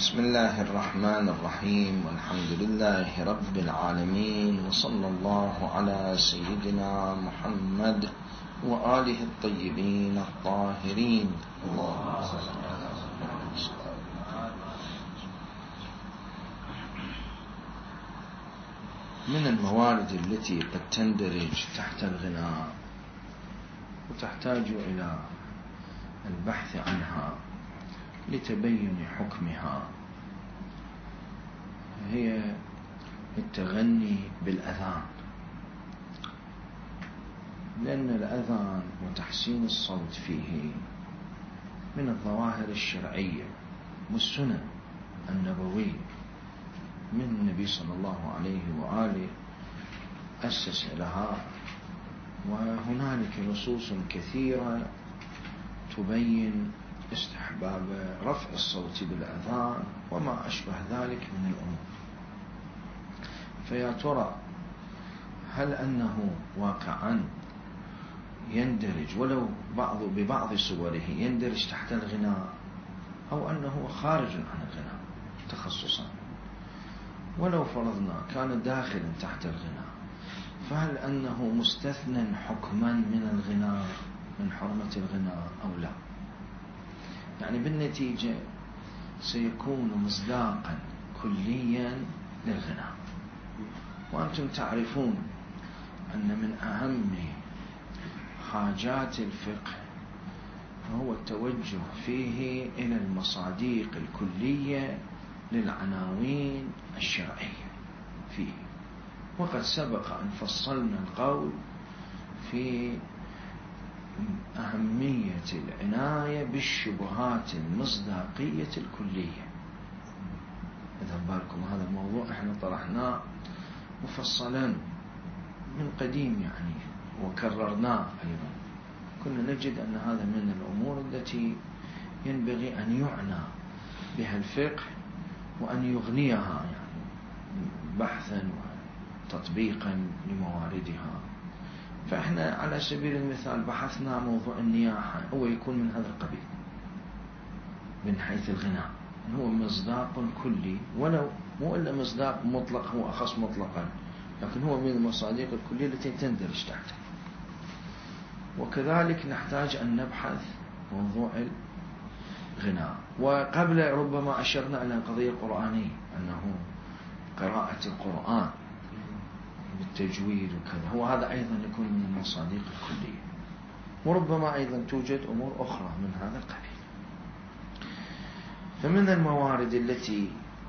بسم الله الرحمن الرحيم، والحمد لله رب العالمين، وصلى الله على سيدنا محمد وآله الطيبين الطاهرين. من الموارد التي قد تندرج تحت الغناء وتحتاج إلى البحث عنها لتبين حكمها هي التغني بالأذان، لأن الأذان وتحسين الصوت فيه من الظواهر الشرعية والسنن النبوية من النبي صلى الله عليه وآله أسس لها، وهنالك نصوص كثيرة تبين استحباب رفع الصوت بالأذان وما أشبه ذلك من الأمور. فيا ترى هل أنه واقعا يندرج ولو ببعض صوره يندرج تحت الغناء، أو أنه خارج عن الغناء تخصصا؟ ولو فرضنا كان داخلا تحت الغناء، فهل أنه مستثنى حكما من الغناء، من حرمة الغناء أو لا؟ يعني بالنتيجة سيكون مصداقا كليا للغناء. وأنتم تعرفون أن من أهم حاجات الفقه هو التوجه فيه إلى المصادق الكلية للعناوين الشرعية فيه، وقد سبق أن فصلنا القول في أهمية العناية بالشبهات المصداقية الكلية. إذا بالكم هذا الموضوع احنا طرحناه مفصلا من قديم يعني، وكررناه أيضا. كنا نجد أن هذا من الأمور التي ينبغي أن يعنى بها الفقه وأن يغنيها يعني بحثا وتطبيقا لمواردها. فإحنا على سبيل المثال بحثنا موضوع النياحة، هو يكون من هذا القبيل من حيث الغناء، هو مصداق كلي، ولو مو إلا مصداق مطلق، هو أخص مطلقا، لكن هو من المصادق الكلية التي تندرج تحته. وكذلك نحتاج أن نبحث موضوع الغناء. وقبل ربما أشرنا إلى القضية القرآنية، أنه قراءة القرآن بالتجويد وكذا، هو هذا أيضا يكون من المصادق الكلية. وربما أيضا توجد أمور أخرى من هذا القبيل. فمن الموارد التي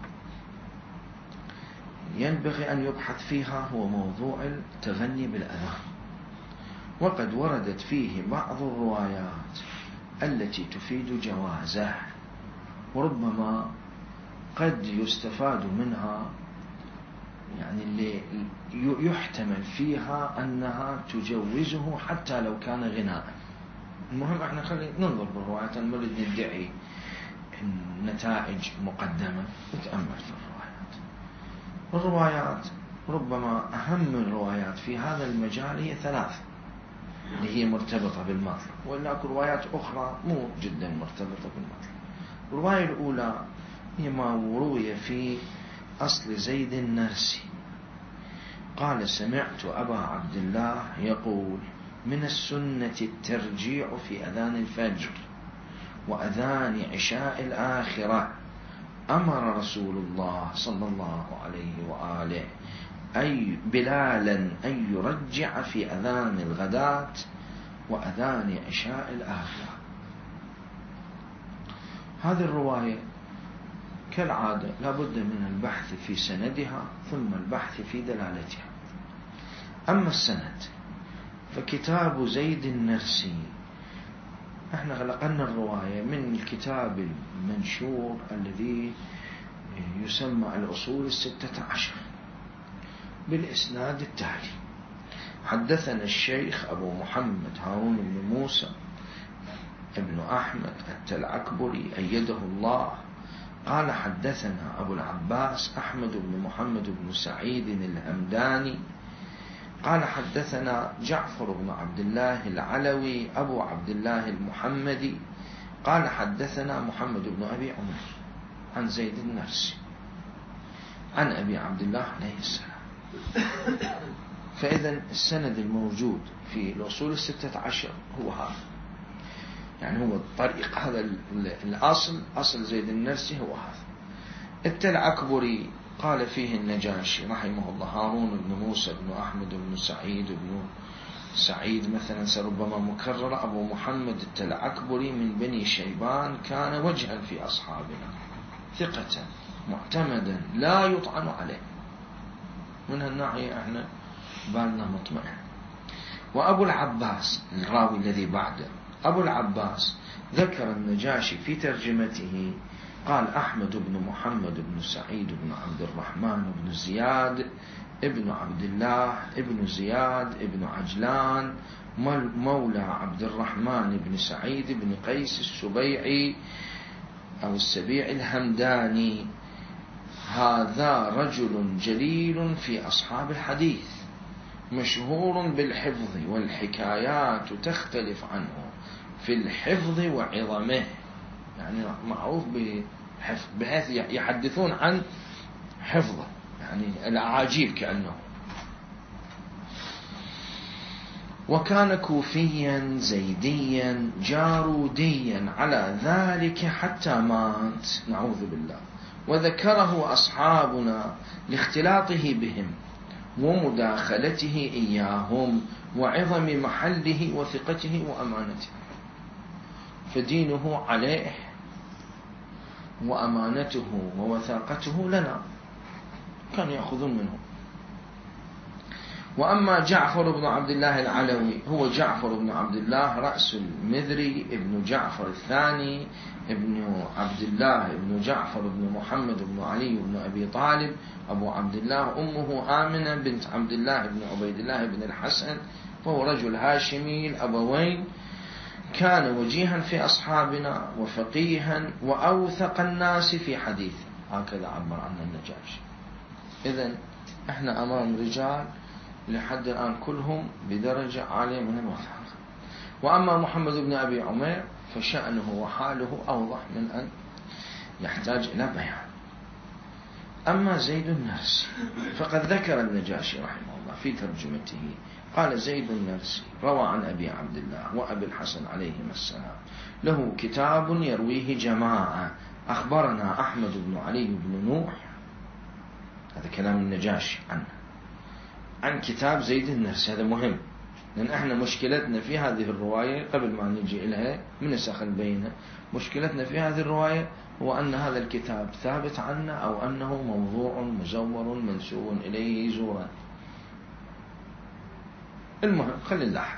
ينبغي أن يبحث فيها هو موضوع التغني بالأذان، وقد وردت فيه بعض الروايات التي تفيد جوازه، وربما قد يستفاد منها يعني اللي يحتمل فيها أنها تجوزه حتى لو كان غناء. المهم احنا خلينا ننظر بالروايات، نريد ندعي النتائج مقدمة وتأمل في الروايات. ربما أهم الروايات في هذا المجال هي ثلاث اللي هي مرتبطة بالمطلب، وهناك روايات أخرى مو جدا مرتبطة بالمطلب. الرواية الأولى هي ما روي في أصل زيد النرسي قال: سمعت أبا عبد الله يقول: من السنة الترجيع في أذان الفجر وأذان عشاء الآخرة. أمر رسول الله صلى الله عليه وآله أي بلالا أن يرجع في أذان الغداة وأذان عشاء الآخرة. هذه الرواية كالعادة لابد من البحث في سندها ثم البحث في دلالتها. أما السند فكتاب زيد النرسي، احنا لقنا الرواية من الكتاب المنشور الذي يسمى الأصول 16 بالإسناد التالي: حدثنا الشيخ أبو محمد هارون بن موسى ابن أحمد التلعكبري أيده الله قال: حدثنا أبو العباس أحمد بن محمد بن سعيد الهمداني قال: حدثنا جعفر بن عبد الله العلوي أبو عبد الله المحمدي قال: حدثنا محمد بن أبي عمر. عن زيد النرسي عن أبي عبد الله عليه السلام. فإذا السند الموجود في الأصول 16 هو هذا، يعني هو الطريق هذا الأصل، أصل زيد النرسي هو هذا. التلعكبري قال فيه النجاشي رحمه الله: هارون بن موسى بن أحمد بن سعيد بن سعيد مثلا سربما مكرر، أبو محمد التلعكبري من بني شيبان، كان وجها في أصحابنا، ثقة معتمدا لا يطعن عليه. من هالناحية احنا بالنا مطمئن. وأبو العباس الراوي الذي بعده، أبو العباس ذكر النجاشي في ترجمته قال: أحمد بن محمد بن سعيد بن عبد الرحمن بن زياد ابن عبد الله ابن زياد ابن عجلان مولى عبد الرحمن بن سعيد بن قيس السبيعي أو السبيعي الهمداني. هذا رجل جليل في أصحاب الحديث، مشهور بالحفظ، والحكايات تختلف عنه في الحفظ وعظمه، يعني معروف بحفظ بحيث يحدثون عن حفظه، يعني الأعاجيب كأنه. وكان كوفيا زيديا جاروديا على ذلك حتى مات، نعوذ بالله. وذكره أصحابنا لاختلاطه بهم ومداخلته إياهم وعظم محله وثقته وأمانته، فدينه عليه وأمانته ووثاقته لنا، كانوا يأخذون منه. وأما جعفر بن عبد الله العلوي، هو جعفر بن عبد الله رأس المذري ابن جعفر الثاني ابن عبد الله ابن جعفر بن محمد بن علي بن أبي طالب أبو عبد الله، أمه آمنة بنت عبد الله بن عبيد الله بن الحسن، فهو رجل هاشمي الأبوين، كان وجيها في أصحابنا وفقيها وأوثق الناس في حديثه، هكذا عبر عنه النجاشي. إذن احنا أمام رجال لحد الآن كلهم بدرجة عالية من الوثاقة. وأما محمد بن أبي عمير فشأنه وحاله أوضح من أن يحتاج إلى بيان. أما زيد النرسي فقد ذكر النجاشي رحمه الله في ترجمته قال: زيد النرسي روى عن أبي عبد الله وأبي الحسن عليهما السلام، له كتاب يرويه جماعة، أخبرنا أحمد بن علي بن نوح، هذا كلام النجاشي عنه، عن كتاب زيد النرسي. هذا مهم، لأن احنا مشكلتنا في هذه الرواية قبل ما نجي إليها من نسخ البينة، مشكلتنا في هذه الرواية هو أن هذا الكتاب ثابت عنا أو أنه موضوع مزور منسوب إليه زورا. المهم خلينا نلاحظ.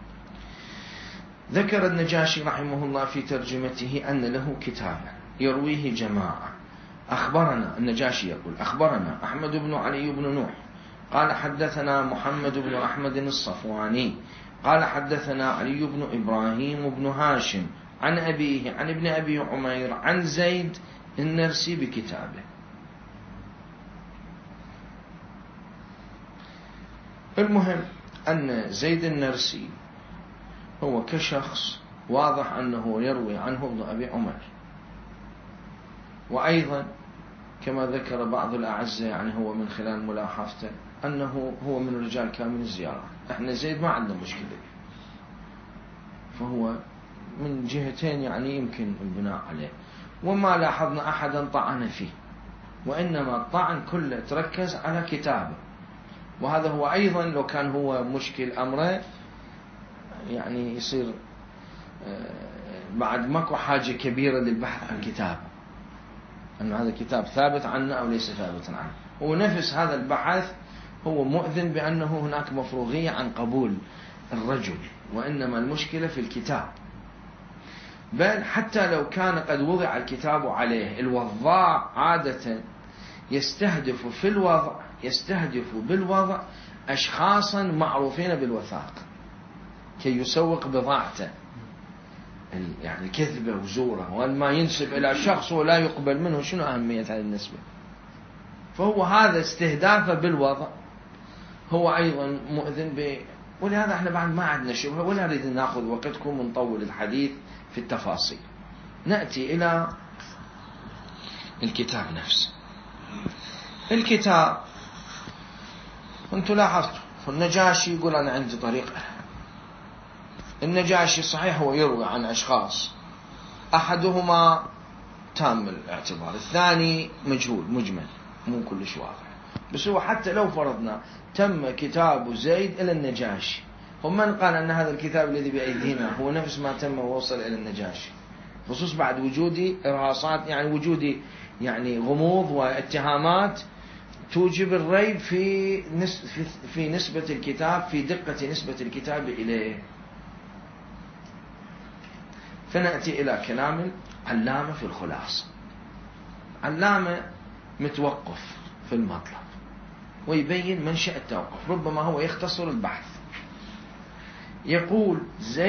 ذكر النجاشي رحمه الله في ترجمته أن له كتابا يرويه جماعة، أخبرنا النجاشي يقول: أخبرنا أحمد بن علي بن نوح قال حدثنا محمد بن أحمد الصفواني قال حدثنا علي بن إبراهيم بن هاشم عن أبيه عن ابن أبي عمير عن زيد النرسي بكتابه. المهم أن زيد النرسي هو كشخص واضح أنه يروي عنه ابن أبي عمير، وأيضا كما ذكر بعض الأعزة يعني هو من خلال ملاحظته أنه هو من رجال كامل الزيارة. احنا زيد ما عندنا مشكلة، فهو من جهتين يعني يمكن البناء عليه، وما لاحظنا أحدا طعن فيه، وإنما الطعن كله تركز على كتابه. وهذا هو أيضا لو كان هو مشكل أمره يعني يصير بعد ماكو حاجة كبيرة للبحث عن كتاب، أن هذا الكتاب ثابت عنه أو ليس ثابتا عنه. ونفس هذا البحث هو مؤذن بأنه هناك مفروغية عن قبول الرجل، وإنما المشكلة في الكتاب. بل حتى لو كان قد وضع الكتاب عليه، الوضاع عادة يستهدف بالوضع أشخاصا معروفين بالوثاقة كي يسوق بضاعته، يعني كذبة وزورة، وما ينسب إلى شخص ولا يقبل منه، شنو أهمية هذه النسبة؟ فهو هذا استهدافه بالوضع هو أيضا مؤذن ولهذا احنا بعد ما عندنا شبهة ولا نريد ناخذ وقتكم ونطول الحديث في التفاصيل. نأتي إلى الكتاب نفسه. الكتاب أنتم لاحظتوا النجاشي يقول أنا عندي طريقة. النجاشي صحيح هو يروي عن أشخاص، أحدهما تام الاعتبار، الثاني مجهول مجمل مو كلش واضح، بس هو حتى لو فرضنا تم كتاب زيد إلى النجاشي، ومن قال أن هذا الكتاب الذي بأيدينا هو نفس ما تم ووصل إلى النجاشي، خصوص بعد وجود إرهاصات، يعني وجود يعني غموض واتهامات توجب الريب في نسبة الكتاب، في دقة نسبة الكتاب إليه. فنأتي إلى كلام العلامة في الخلاصة. علامة متوقف في المطلب ويبين منشأ التوقف، ربما هو يختصر البحث. يقول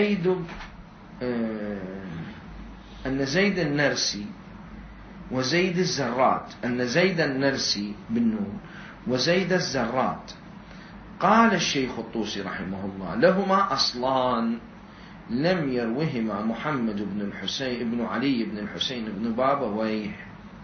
أن زيد النرسي وزيد الزرات، أن زيد النرسي بالنون وزيد الزرات، قال الشيخ الطوسي رحمه الله لهما أصلان لم يروهما محمد بن الحسين بن علي بن الحسين بن بابويه،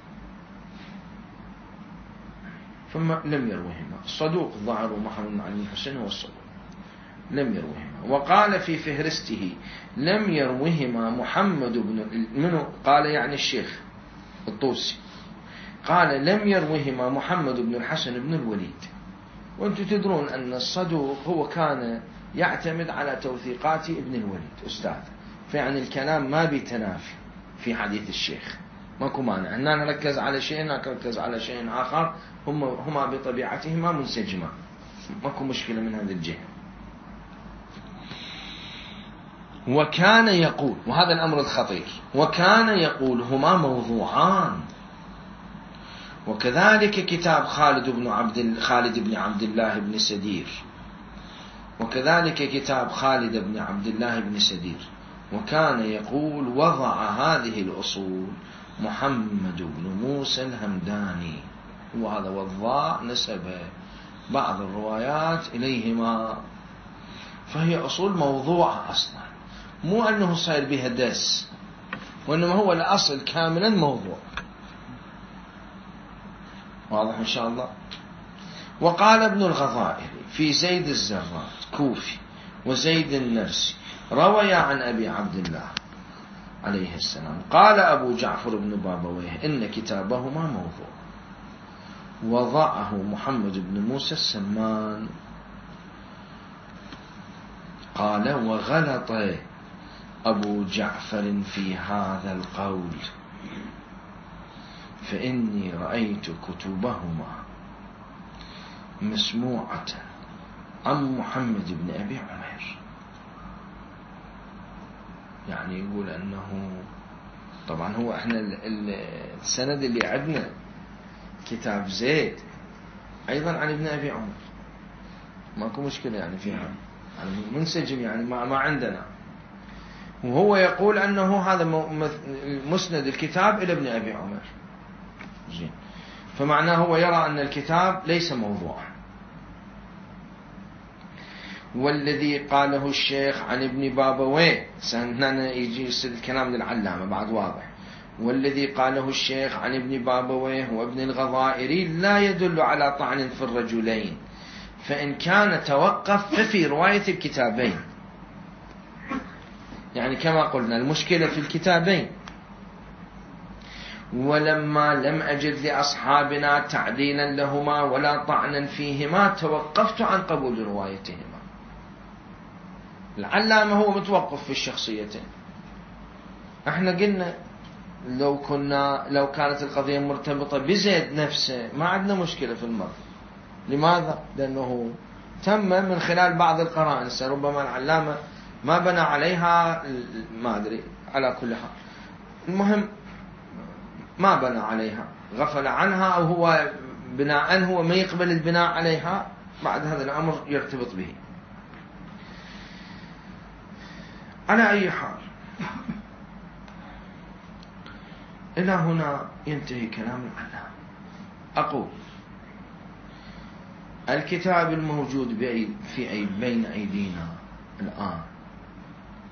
ثم لم يروهما. الصدوق الظاهر محمد بن علي بن الحسين هو الصدوق، لم يروهما. وقال في فهرسته لم يروهما محمد منه، قال يعني الشيخ الطوسي قال لم يروهما محمد بن الحسن بن الوليد. وانتم تدرون أن الصدوق هو كان يعتمد على توثيقات ابن الوليد أستاذ، فيعني الكلام ما بيتنافي في حديث الشيخ، ماكو مانع أننا نركز على شيء نركز على شيء آخر، هما بطبيعتهما منسجما، ماكو مشكلة من هذا الجهة. وكان يقول، وهذا الأمر الخطير، وكان يقول هما موضوعان. وكذلك كتاب خالد بن عبد الله بن سدير، وكذلك كتاب خالد بن عبد الله بن سدير. وكان يقول وضع هذه الأصول محمد بن موسى الهمداني، وهذا والضاء نسب بعض الروايات إليهما، فهي أصول موضوعة أصلا، مو أنه صاير بها دس، وإنما هو الأصل كاملا موضوع. واضح إن شاء الله. وقال ابن الغضائر في زيد الزرات كوفي وزيد النرسي روي عن أبي عبد الله عليه السلام قال أبو جعفر بن بابويه إن كتابهما موضوع، وضعه محمد بن موسى السمان. قال وغلط أبو جعفر في هذا القول، فإني رأيت كتبهما مسموعة عن محمد بن أبي عمير. يعني يقول أنه طبعا هو احنا السند اللي عندنا كتاب زيد أيضا عن ابن أبي عمر، ماكو مشكلة يعني فيها، يعني منسجم، يعني ما عندنا. وهو يقول أنه هذا مسند الكتاب إلى ابن أبي عمر، زين، فمعناه هو يرى أن الكتاب ليس موضوعا. والذي قاله الشيخ عن ابن بابويه، هنا يجي الكلام للعلامة بعد واضح، والذي قاله الشيخ عن ابن بابويه وابن الغضائري لا يدل على طعن في الرجلين، فإن كان توقف ففي رواية الكتابين. يعني كما قلنا المشكلة في الكتابين. ولما لم أجد لأصحابنا تعديلا لهما ولا طعنا فيهما توقفت عن قبول روايتهما. العلامة هو متوقف في الشخصيتين. احنا قلنا لو كانت القضية مرتبطة بزيد نفسه ما عندنا مشكلة في المرض. لماذا؟ لأنه تم من خلال بعض القرائن، ربما العلامة ما بنى عليها، ما أدري، على كل حال المهم ما بنى عليها، غفل عنها، أو هو بناء هو ما يقبل البناء عليها، بعد هذا الأمر يرتبط به. على أي حال إلى هنا ينتهي كلام العلامة. أقول الكتاب الموجود بين أيدينا الآن،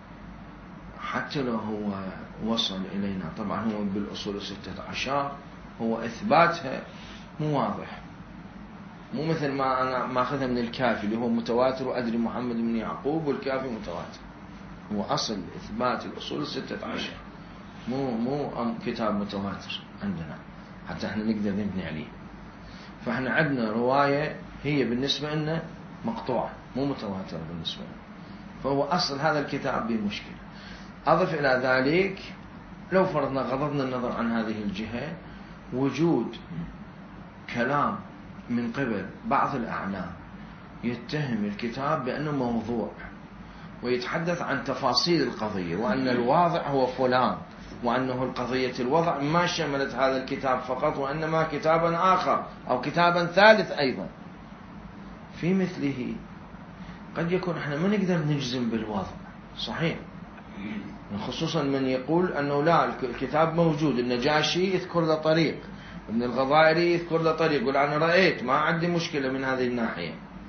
حتى لو هو وصل إلينا، طبعا هو بالأصول 16 هو إثباتها مو واضح، مو مثل ما أنا ماخذها من الكافي اللي هو متواتر وأدري محمد بن يعقوب والكافي متواتر. هو أصل إثبات الأصول 16، مو كتاب متواتر عندنا حتى احنا نقدر نبني عليه. فاحنا عندنا رواية هي بالنسبة لنا مقطوعة مو متواترة بالنسبة لنا، فهو أصل هذا الكتاب به مشكلة. أضف إلى ذلك لو فرضنا غضضنا النظر عن هذه الجهة، وجود كلام من قبل بعض الأعلام يتهم الكتاب بأنه موضوع ويتحدث عن تفاصيل القضية، وأن الواضع هو فلان، وأنه القضية الوضع ما شملت هذا الكتاب فقط وإنما كتابا آخر أو كتابا ثالث أيضا. في مثله قد يكون احنا ما نقدر نجزم بالوضع صحيح، خصوصا من يقول أنه لا الكتاب موجود، النجاشي يذكر له طريق، ابن الغضائري يذكر له طريق، يقول أنا رأيت ما عندي مشكلة من هذه الناحية.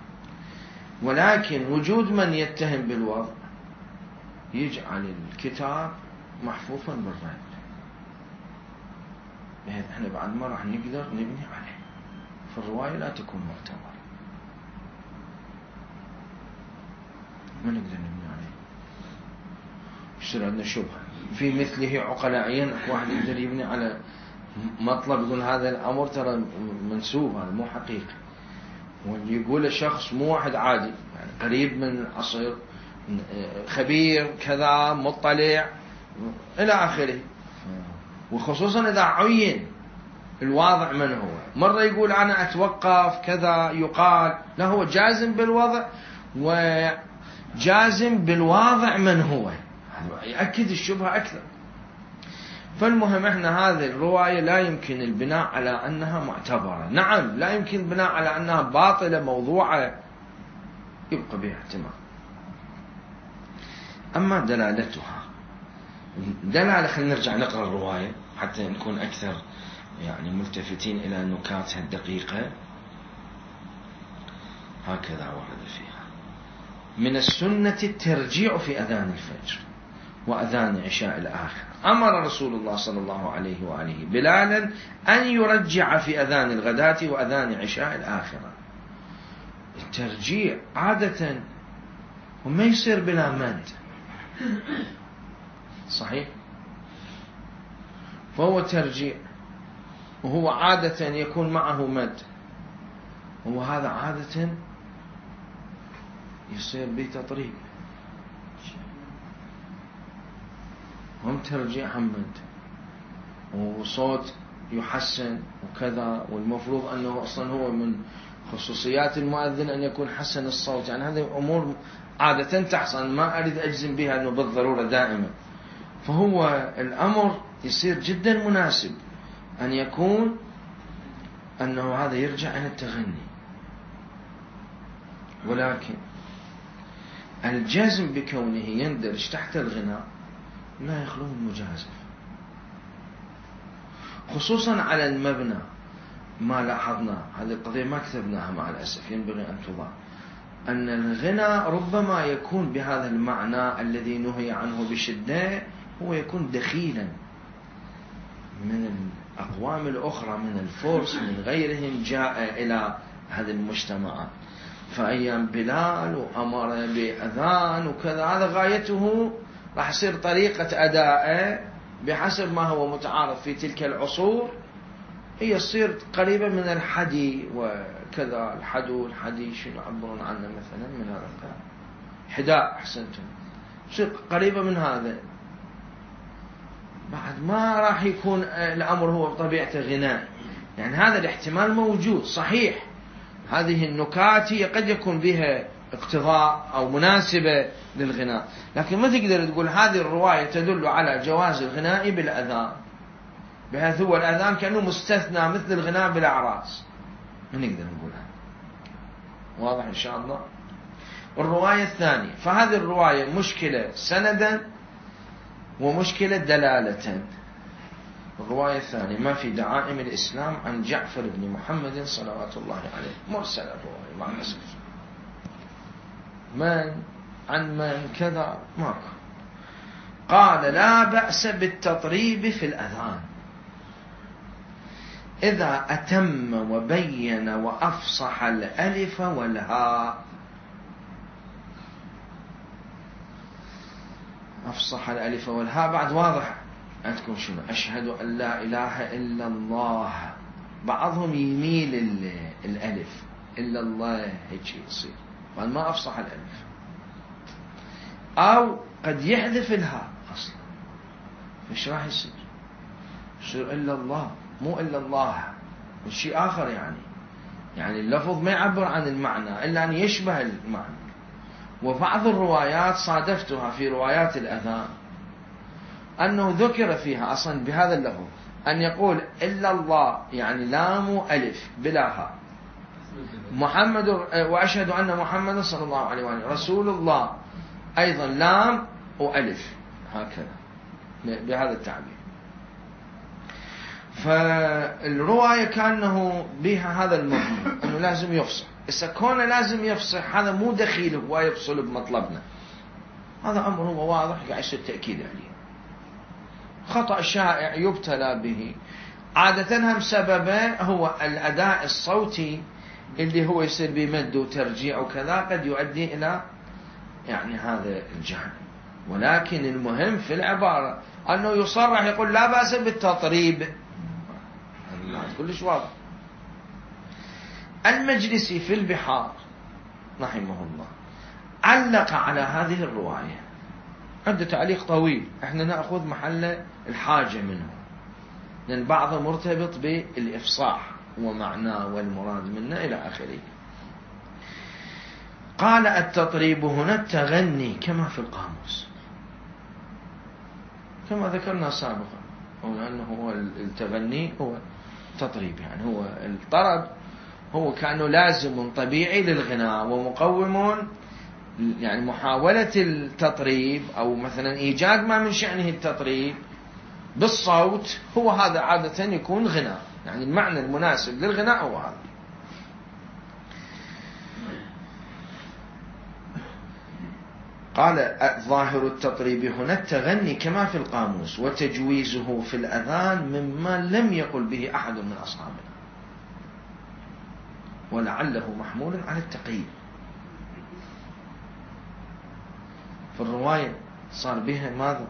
ولكن وجود من يتهم بالوضع يجعل الكتاب محفوفا بالرد، بحيث احنا بعد ما راح نقدر نبني عليه، فالرواية لا تكون معتبرة، ما نقدر نبني عليه. يصير عندنا شبهة في مثله عقلائيا. واحد يقدر يبني على مطلب يقول هذا الأمر ترى منسوب، هذا مو حقيقي، واللي يقول الشخص مو واحد عادي يعني قريب من العصر، خبير كذا مطلع إلى آخره. وخصوصا إذا عين الواضع من هو، مرة يقول أنا أتوقف كذا يقال لا هو جازم بالوضع وجازم بالواضع من هو، يأكد الشبهة أكثر. فالمهم احنا هذه الرواية لا يمكن البناء على أنها معتبرة، نعم لا يمكن البناء على أنها باطلة موضوعة، يبقى بها احتمال. أما دلالتها دلالة، خلينا نرجع نقرأ الرواية حتى نكون أكثر يعني ملتفتين إلى نكاتها الدقيقة. هكذا ورد فيها: من السنة الترجيع في أذان الفجر وأذان عشاء الآخر. أمر رسول الله صلى الله عليه وآله بلالا أن يرجع في أذان الغداة وأذان عشاء الآخرة. الترجيع عادة وما يصير بلا مد صحيح، فهو ترجيع وهو عادة يكون معه مد، وهذا عادة يصير بتطريب، هم ترجيع حمد وصوت يحسن وكذا. والمفروض أنه أصلا هو من خصوصيات المؤذن أن يكون حسن الصوت، يعني هذه أمور عادة تحصل، ما أريد أجزم بها أنه بالضرورة دائما. فهو الأمر يصير جدا مناسب أن يكون أنه هذا يرجع إلى التغني، ولكن الجزم بكونه يندرج تحت الغناء لا يخلو من مجازفة، خصوصا على المبنى. ما لاحظنا هذه القضية ما كتبناها مع الأسف، ينبغي أن تضاع، أن الغناء ربما يكون بهذا المعنى الذي نهي عنه بشدة، هو يكون دخيلا من الأقوام الأخرى من الفرس من غيرهم جاء إلى هذه المجتمعات. فأيام بلال وأمر بأذان وكذا، هذا غايته راح يصير طريقة أدائه بحسب ما هو متعارف في تلك العصور، هي تصير قريبة من الحدي وكذا. الحدو الحدي شنو يعبرون عنه مثلا من هذا الكلام، حداء أحسنتم، تصير قريبة من هذا. بعد ما راح يكون الأمر هو بطبيعته غناء، يعني هذا الاحتمال موجود صحيح. هذه النكات هي قد يكون بها اقتضاء أو مناسبة للغناء، لكن ما تقدر تقول هذه الرواية تدل على جواز الغناء بالأذان، بحيث هو الأذان كأنه مستثنى مثل الغناء بالأعراس، ما نقدر نقولها. واضح إن شاء الله. الرواية الثانية، فهذه الرواية مشكلة سندا ومشكلة دلالة. الرواية الثانية: ما في دعائم الإسلام عن جعفر بن محمد صلوات الله عليه، مرسل الرواية مع الأسف، من عن من كذا ماكو. قال: لا بأس بالتطريب في الأذان. إذا أتم وبين وأفصح الألف والهاء. أفصح الألف والهاء بعد واضح عندكم شنو؟ أشهد أن لا إله إلا الله. بعضهم يميل الألف إلا الله هيك يصير، بعد ما أفصح الألف، أو قد يحذف الهاء أصلا. إيش راح يصير؟ يصير إلا الله، مو إلا الله، شيء آخر. يعني اللفظ ما يعبر عن المعنى إلا أن يشبه المعنى. وبعض الروايات صادفتها في روايات الأذان أنه ذكر فيها أصلا بهذا اللفظ أن يقول إلا الله، يعني لام ألف بلا هاء، محمد وأشهد أن محمد صلى الله عليه وسلم رسول الله، أيضا لام وألف، هكذا بهذا التعبير. فالرواية كأنه بها هذا المضمون أنه لازم يفصح. إذا كونه لازم يفصح هذا مو دخيل هو يفصل بمطلبنا، هذا أمر هو واضح قاعد يصير تأكيد عليه. خطأ شائع يبتلى به عادة هم سببه هو الأداء الصوتي اللي هو يصير بمد وترجيع وكذا، قد يؤدي إلى هذا الجهل. ولكن المهم في العبارة أنه يصرح يقول لا بأس بالتطريب، كلش واضح. المجلسي في البحار رحمه الله علق على هذه الرواية، عنده تعليق طويل، احنا نأخذ محل الحاجة منه، لأن بعضه مرتبط بالإفصاح ومعناه والمراد منه إلى آخره. قال التطريب هنا التغني كما في القاموس، كما ذكرنا سابقا، أنه هو التغني هو تطريب، هو الطرب هو كأنه لازم طبيعي للغناء ومقوم، محاولة التطريب أو مثلا إيجاد ما من شأنه التطريب بالصوت، هو هذا عادة يكون غناء، المعنى المناسب للغناء هو هذا. قال ظاهر التطريب هنا التغني كما في القاموس، وتجويزه في الأذان مما لم يقل به أحد من أصحابنا، ولعله محمول على التقييد. في الرواية صار بها ماذا؟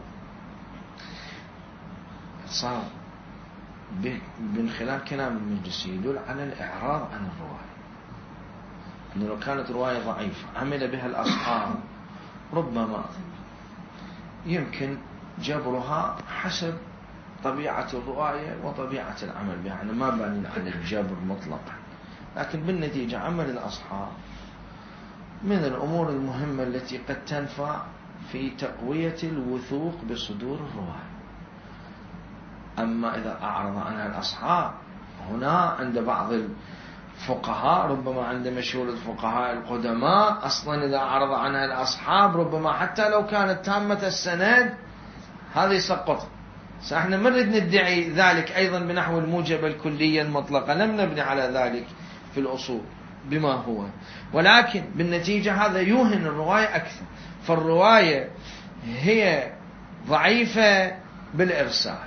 صار من خلال كلام المجلسي يدل على الإعراض عن الرواية، أنه لو كانت رواية ضعيفة عمل بها الأصحاب ربما يمكن جبرها حسب طبيعة الرواية وطبيعة العمل بها، ما بني عن الجبر مطلقا، لكن بالنتيجة عمل الأصحاب من الأمور المهمة التي قد تنفع في تقوية الوثوق بصدور الرواية. أما إذا أعرض عنها الأصحاب، هنا عند بعض الفقهاء، ربما عند مشهور الفقهاء القدماء، أصلا إذا أعرض عنها الأصحاب ربما حتى لو كانت تامة السند هذا يسقط. فإحنا ما نريد ندعي ذلك أيضا بنحو الموجبة الكلية المطلقة، لم نبني على ذلك في الأصول بما هو، ولكن بالنتيجة هذا يوهن الرواية أكثر. فالرواية هي ضعيفة بالإرسال،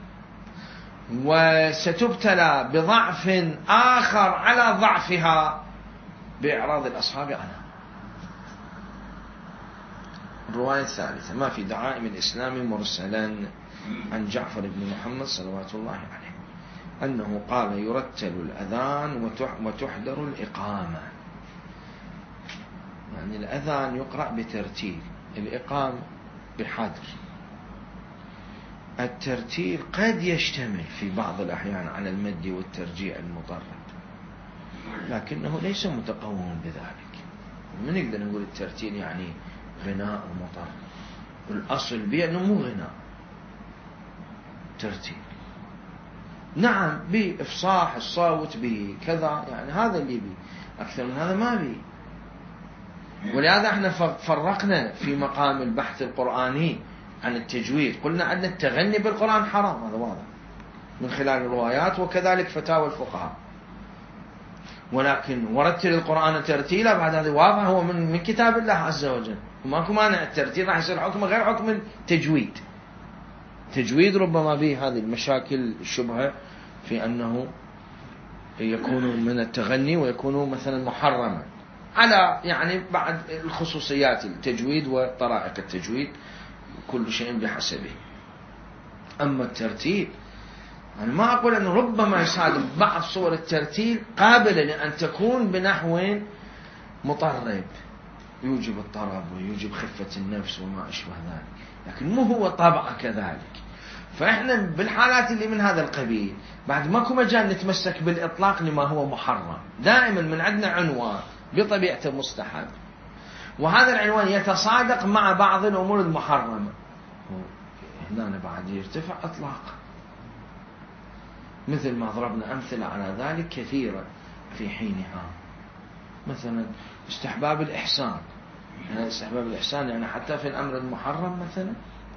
وستبتلى بضعف آخر على ضعفها بإعراض الأصحاب عنها. الرواية الثالثة: ما في دعائم الإسلام مرسلا عن جعفر بن محمد صلوات الله عليه أنه قال يرتل الأذان وتحضر الإقامة. الأذان يقرأ بترتيل، الإقامة بحذر. الترتيل قد يشتمل في بعض الأحيان على المد والترجيع المطرد، لكنه ليس متقوما بذلك. من نقدر نقول الترتيل غناء ومطرد؟ الأصل بأنه مو غناء، ترتيل نعم بإفصاح الصوت بكذا، هذا اللي بي، أكثر من هذا ما بي. ولهذا احنا فرقنا في مقام البحث القرآني عن التجويد، قلنا عندنا التغني بالقرآن حرام، هذا واضح من خلال الروايات وكذلك فتاوى الفقهاء، ولكن ورتل القرآن ترتيلا بعد هذا واضح هو من كتاب الله عز وجل، وماكو مانع. الترتيل راح يصير حكم غير حكم التجويد. تجويد ربما به هذه المشاكل الشبهة في أنه يكون من التغني ويكون مثلا محرما على يعني بعد الخصوصيات التجويد وطرائق التجويد، كل شيء بحسبه. أما الترتيل أنا ما أقول أنه ربما يصادف بعض صور الترتيل قابلة لأن تكون بنحو مطرب يوجب الطرب ويوجب خفة النفس وما أشبه ذلك، لكن مو هو طبع كذلك. فإحنا بالحالات اللي من هذا القبيل بعد ماكو مجال نتمسك بالإطلاق لما هو محرم، دائما من عندنا عنوان بطبيعته مستحب، وهذا العنوان يتصادق مع بعض الأمور المحرمة، هنا بعد يرتفع إطلاقا، مثل ما ضربنا أمثلة على ذلك كثيرا في حينها. مثلا استحباب الإحسان، يعني استحباب الإحسان يعني حتى في الأمر المحرم، مثلا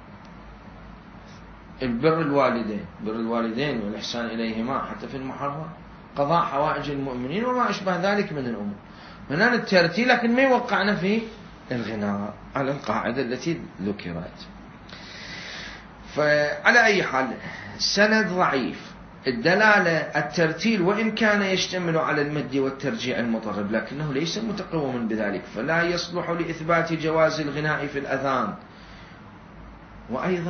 البر الوالدين، بر الوالدين والإحسان إليهما حتى في المحرم، قضاء حوائج المؤمنين وما أشبه ذلك من الأمور. من هنا الترتيل، لكن ما يوقعنا في الغناء على القاعدة التي ذكرت. فعلى أي حال سند ضعيف. الدلالة الترتيل وإن كان يشتمل على المد والترجيع المطرب لكنه ليس متقوما بذلك، فلا يصلح لإثبات جواز الغناء في الأذان. وأيضا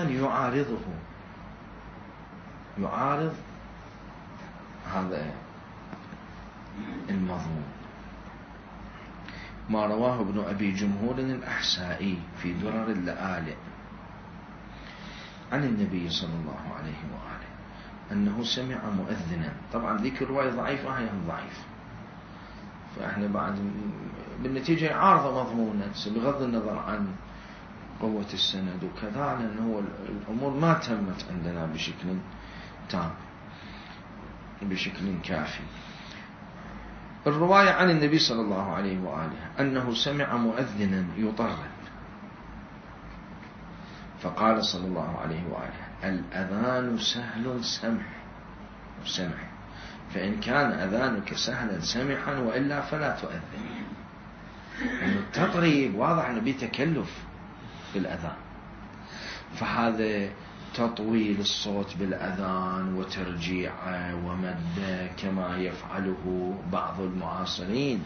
يعارض هذا المضمون ما رواه ابن أبي جمهور الأحسائي في درر اللآلئ عن النبي صلى الله عليه وآله أنه سمع مؤذنا. طبعا ذيك الرواية ضعيفة، هي ضعيف، فإحنا بعد بالنتيجة عارضة مضمونا بغض النظر عن قوة السند وكذا، لأن هو الأمور ما تمت عندنا بشكل تام بشكل كافي. الرواية عن النبي صلى الله عليه وآله أنه سمع مؤذنا يطرب فقال صلى الله عليه وآله: الأذان سهل سمح، فإن كان أذانك سهلا سمحا وإلا فلا تؤذن. يعني التطريب واضح أنه بتكلف في الأذان، فهذا تطويل الصوت بالأذان وترجيعه ومده كما يفعله بعض المعاصرين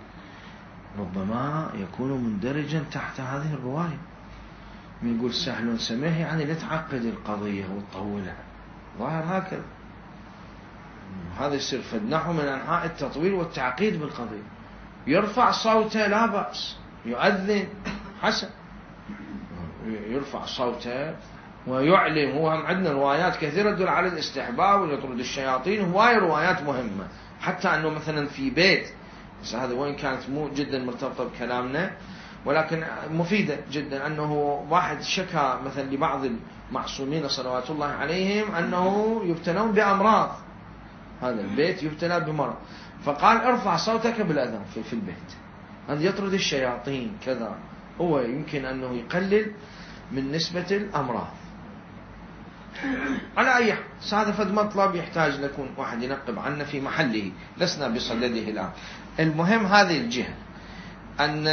ربما يكون مندرجا تحت هذه الرواية. من يقول سهل سمح يعني لا تعقد القضية وتطولها، ظاهر هكذا. هذا يصير فالنحو من أنحاء التطويل والتعقيد بالقضية. يرفع صوته لا بأس، يؤذن حسن، يرفع صوته ويعلم. هو هم عندنا روايات كثيرة تدل على الاستحباب ويطرد الشياطين، هواي روايات مهمة، حتى أنه مثلا في بيت، بس هذا وين كانت مو جدا مرتبطة بكلامنا ولكن مفيدة جدا، أنه واحد شكى مثلا لبعض المعصومين صلوات الله عليهم أنه يبتلون بأمراض، هذا البيت يبتلى بمرض، فقال ارفع صوتك بالأذان في البيت، هذا يطرد الشياطين كذا. هو يمكن أنه يقلل من نسبة الأمراض. على أي حال هذا فد مطلب يحتاج لكون واحد ينقب عنه في محله، لسنا بصدده الآن. المهم هذه الجهة أن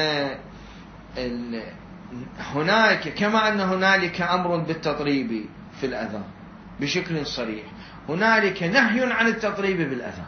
هناك كما أن هنالك أمر بالتطريب في الأذان بشكل صريح، هنالك نهي عن التطريب بالأذان.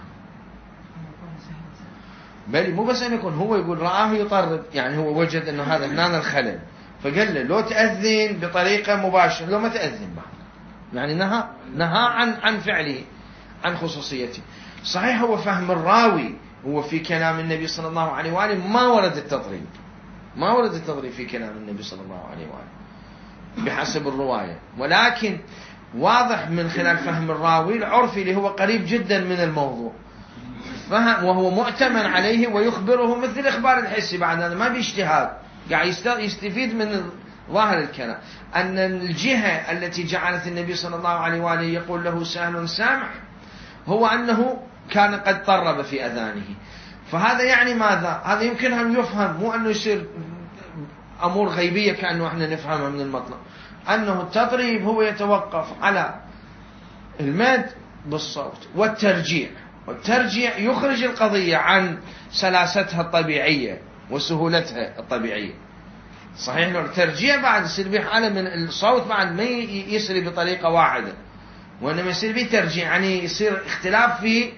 بل مو بس أن يكون هو يقول رآه يطرب، يعني هو وجد أنه هذا هنا الخلل فقال له لو تأذن بطريقة مباشرة، لو ما تأذن بعد، يعني نهى عن فعله، عن خصوصيته. صحيح هو فهم الراوي، هو في كلام النبي صلى الله عليه وآله ما ورد التطريب في كلام النبي صلى الله عليه وآله بحسب الرواية، ولكن واضح من خلال فهم الراوي العرفي اللي هو قريب جدا من الموضوع، فهم وهو مؤتمن عليه ويخبره مثل إخبار الحسي، بعد هذا ما باجتهاد، قاعد يستفيد من ظاهر الكلام أن الجهة التي جعلت النبي صلى الله عليه وآله يقول له سهل سامح هو أنه كان قد طرب في أذانه. فهذا يعني ماذا؟ هذا يمكن أن يفهم، مو أنه يصير أمور غيبية كأنه احنا نفهمها من المطلب، أنه التطريب هو يتوقف على المد بالصوت والترجيع يخرج القضية عن سلاستها الطبيعية وسهولتها الطبيعية. صحيح لو الترجيع بعد يصير به حالة من الصوت بعد ما يسري بطريقة واحدة، وإنما يصير به ترجيع، يعني يصير اختلاف في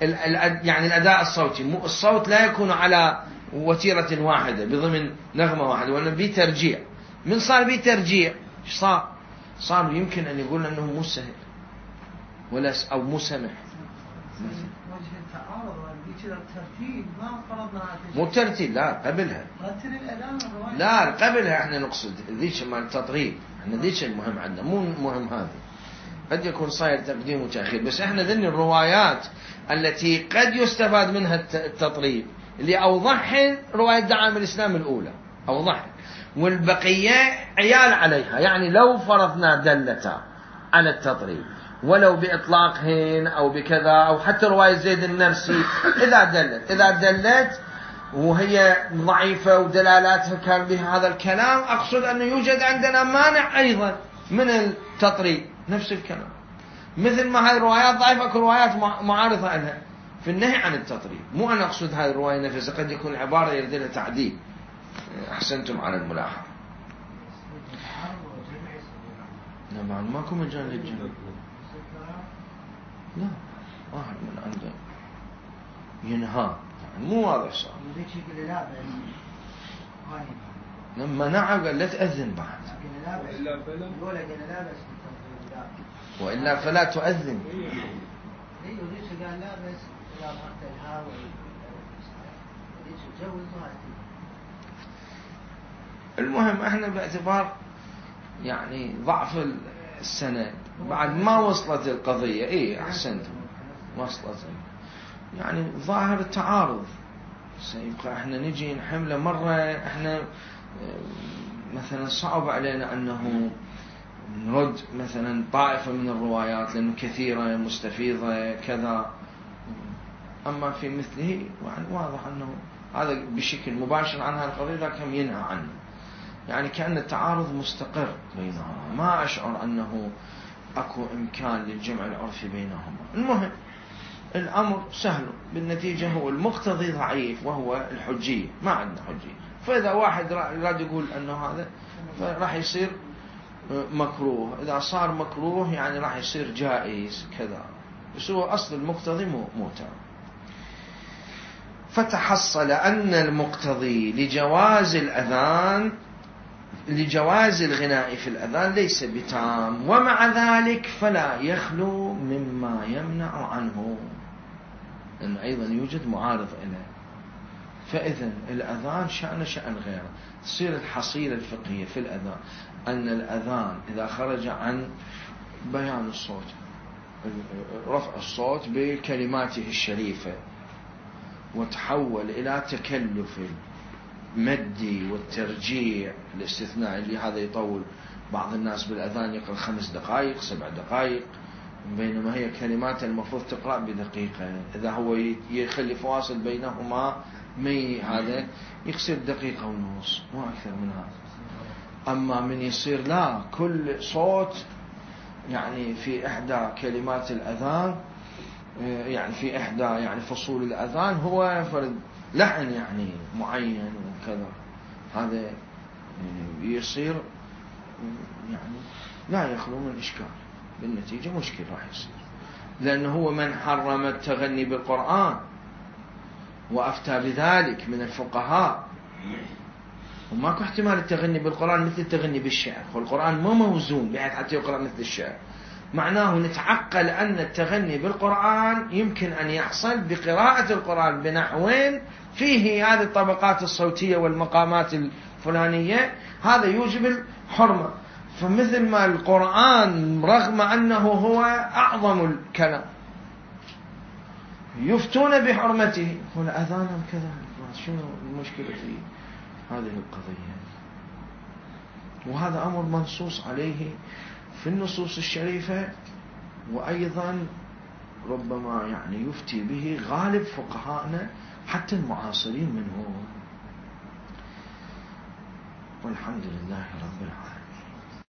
يعني الأداء الصوتي، الصوت لا يكون على وتيرة واحدة بضمن نغمة واحدة، ولا بترجيع. من صار بترجيع ايش صار يمكن أن يقول أنه مو سهل ولا أو مو سمح. وجه التعارض الترتيب ما فرضنا مو ترتيب، لا قبلها، لا قبلها احنا نقصد ذيش مال التطريب، احنا ذيش المهم عندنا، مو مهم هذا. قد يكون صاير تقديم وتأخير، بس احنا ذني الروايات التي قد يستفاد منها التطريب اللي أوضحها رواية دعائم الإسلام الأولى أوضحها، والبقية عيال عليها. يعني لو فرضنا دلتا على التطريب ولو بإطلاقهن أو بكذا، أو حتى رواية زيد النرسي إذا دلت وهي ضعيفة ودلالاتها كان بها هذا الكلام، أقصد أنه يوجد عندنا مانع أيضا من التطريب نفس الكلام، مثل ما هذه الروايات ضعيفة أكو روايات معارضة عنها في النهي عن التطريب. مو أنا أقصد هذه الرواية نفسها، قد يكون عبارة يريد لها تعديل. أحسنتم على الملاحظة. نعم ماكو مجال للجنة، لا واحد من عنده ينهى يعني مو واضح صار. لما نعم قال لا تأذن بعد، وإلا فلا تؤذن. المهم احنا باعتبار يعني ضعف السند بعد ما وصلت القضية، احسنتم وصلت، يعني ظاهر التعارض سيبقى احنا نجي نحمله مرة. احنا مثلا صعب علينا انه نرد مثلا طائفة من الروايات لأنه كثيرة مستفيضة كذا، أما في مثله يعني واضح أنه هذا بشكل مباشر عن هذه القضية ذاك هم ينهى عنه، يعني كأن التعارض مستقر بينهما، ما أشعر أنه أكو إمكان للجمع العرفي بينهما. المهم الأمر سهل، بالنتيجة هو المقتضي ضعيف وهو الحجية، ما عندنا حجية. فإذا واحد راد يقول أنه هذا فراح يصير مكروه، إذا صار مكروه يعني راح يصير جائز كذا، بس هو أصل المقتضي مو تام. فتحصل أن المقتضي لجواز الغناء في الأذان ليس بتام، ومع ذلك فلا يخلو مما يمنع عنه، لأنه أيضا يوجد معارض إليه. فإذا الأذان شأن غيره. تصير الحصيلة الفقهية في الأذان أن الأذان إذا خرج عن بيان الصوت، رفع الصوت بكلماته الشريفة، وتحول إلى تكلف المد والترجيع الاستثناء اللي هذا يطول. بعض الناس بالأذان يقرأ 5 دقائق 7 دقائق، بينما هي كلمات المفروض تقرأ بدقيقة. إذا هو يخلي فواصل بينهما هذا يصير 1.5 دقيقة مو أكثر من هذا. أما من يصير لا كل صوت يعني في إحدى كلمات الأذان، يعني في إحدى يعني فصول الأذان هو فرد لحن يعني معين وكذا، هذا يعني يصير يعني لا يخلو من إشكال، بالنتيجة مشكل راح يصير، لأنه هو من حرم التغني بالقرآن وأفتى بذلك من الفقهاء، وماكو احتمال التغني بالقرآن مثل التغني بالشعر، والقرآن مو موزون بحيث حتى يقرأ مثل الشعر. معناه نتعقل أن التغني بالقرآن يمكن أن يحصل بقراءة القرآن بنحوين فيه هذه الطبقات الصوتية والمقامات الفلانية، هذا يوجب الحرمة. فمثل ما القرآن رغم أنه هو أعظم الكلام يفتون بحرمته، والأذان كذلك، شنو المشكلة في هذه القضية؟ وهذا أمر منصوص عليه في النصوص الشريفة، وأيضا ربما يعني يفتي به غالب فقهاءنا حتى المعاصرين منهم، والحمد لله رب العالمين.